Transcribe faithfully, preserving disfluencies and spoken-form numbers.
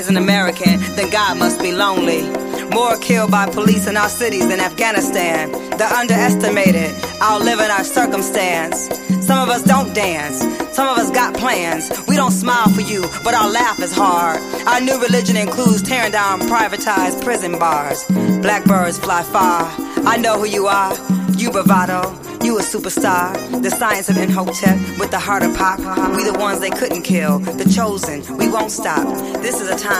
an American, then God must be lonely. More killed by police in our cities than Afghanistan. They're underestimated, outliving our circumstance. Some of us don't dance, some of us got plans. We don't smile for you, but our laugh is hard. Our new religion includes tearing down privatized prison bars. Blackbirds fly far, I know who you are. You bravado, you a superstar. The science of Imhotep with the heart of pop. We the ones they couldn't kill, the chosen, we won't stop. This is a time